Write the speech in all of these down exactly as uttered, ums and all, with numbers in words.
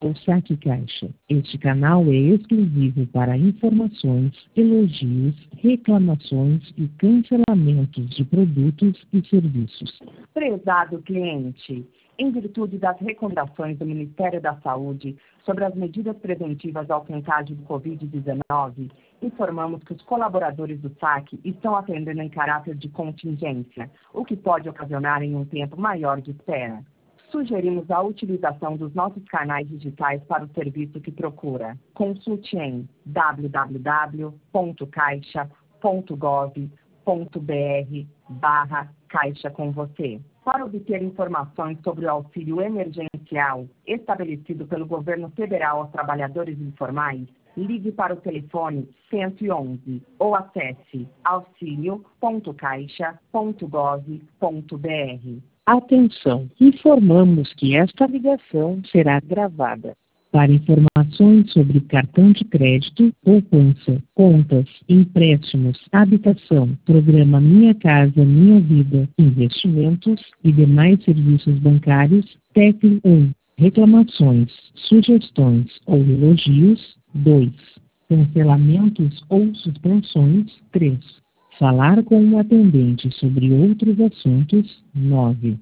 O Saque Caixa. Este canal é exclusivo para informações, elogios, reclamações e cancelamentos de produtos e serviços. Prezado cliente, em virtude das recomendações do Ministério da Saúde sobre as medidas preventivas ao contágio do covid dezenove, informamos que os colaboradores do saque estão atendendo em caráter de contingência, o que pode ocasionar em um tempo maior de espera. Sugerimos a utilização dos nossos canais digitais para o serviço que procura. Consulte em w w w ponto caixa ponto gov ponto br barra Caixa com você. Para obter informações sobre o auxílio emergencial estabelecido pelo governo federal aos trabalhadores informais, ligue para o telefone cento e onze ou acesse auxilio ponto caixa ponto gov ponto br. Atenção! Informamos que esta ligação será gravada. Para informações sobre cartão de crédito, poupança, contas, empréstimos, habitação, programa Minha Casa Minha Vida, investimentos e demais serviços bancários, tecle um. Reclamações, sugestões ou elogios, dois. Cancelamentos ou suspensões, três. Falar com um atendente sobre outros assuntos, nove.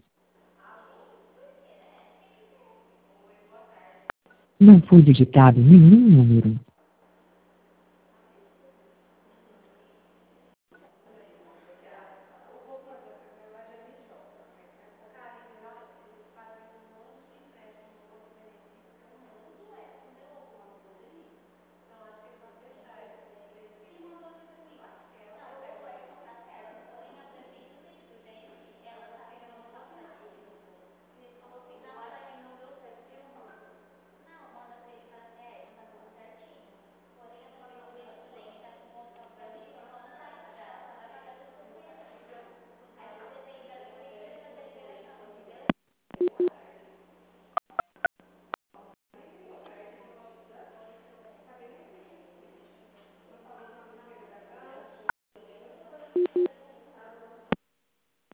Não foi digitado nenhum número.